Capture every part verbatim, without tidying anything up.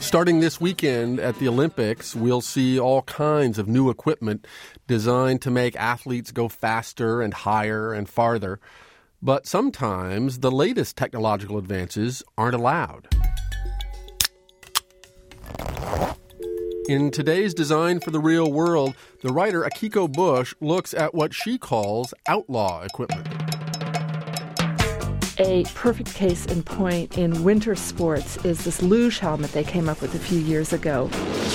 Starting this weekend at the Olympics, we'll see all kinds of new equipment designed to make athletes go faster and higher and farther. But sometimes the latest technological advances aren't allowed. In today's Design for the Real World, the writer Akiko Bush looks at what she calls outlaw equipment. A perfect case in point in winter sports is this luge helmet they came up with a few years ago.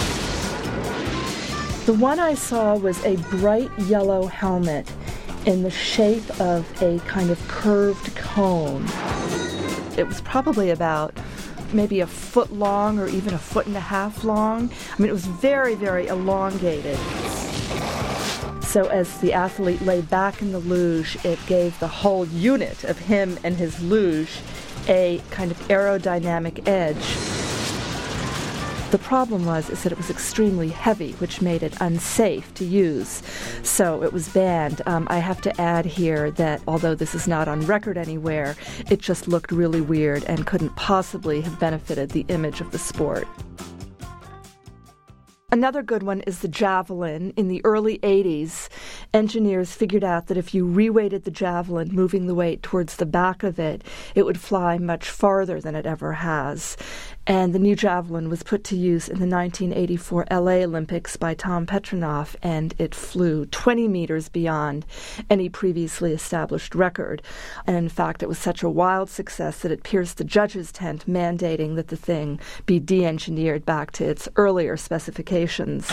The one I saw was a bright yellow helmet in the shape of a kind of curved cone. It was probably about maybe a foot long or even a foot and a half long. I mean, it was very, very elongated. So as the athlete lay back in the luge, it gave the whole unit of him and his luge a kind of aerodynamic edge. The problem was is that it was extremely heavy, which made it unsafe to use. So it was banned. Um, I have to add here that although this is not on record anywhere, it just looked really weird and couldn't possibly have benefited the image of the sport. Another good one is the javelin. In the early eighties, engineers figured out that if you reweighted the javelin, moving the weight towards the back of it, it would fly much farther than it ever has. And the new javelin was put to use in the nineteen eighty-four L A Olympics by Tom Petrinoff, and it flew twenty meters beyond any previously established record. And in fact, it was such a wild success that it pierced the judges' tent, mandating that the thing be de-engineered back to its earlier specifications.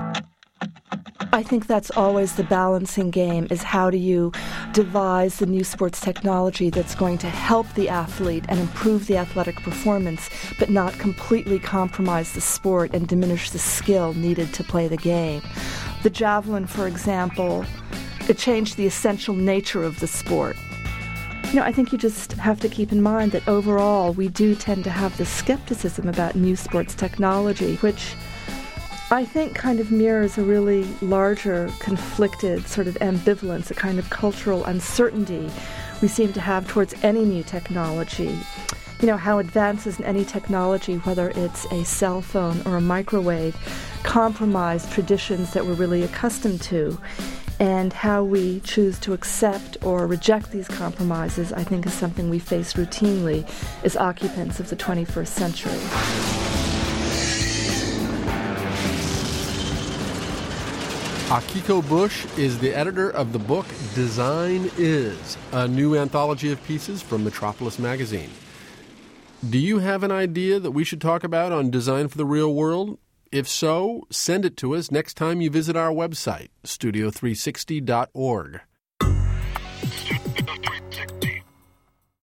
I think that's always the balancing game, is how do you devise the new sports technology that's going to help the athlete and improve the athletic performance, but not completely compromise the sport and diminish the skill needed to play the game. The javelin, for example, it changed the essential nature of the sport. You know, I think you just have to keep in mind that overall we do tend to have this skepticism about new sports technology, which I think kind of mirrors a really larger, conflicted sort of ambivalence, a kind of cultural uncertainty we seem to have towards any new technology. You know, how advances in any technology, whether it's a cell phone or a microwave, compromise traditions that we're really accustomed to. And how we choose to accept or reject these compromises, I think, is something we face routinely as occupants of the twenty-first century. Akiko Bush is the editor of the book Design Is, a new anthology of pieces from Metropolis Magazine. Do you have an idea that we should talk about on Design for the Real World? If so, send it to us next time you visit our website, studio three sixty dot org.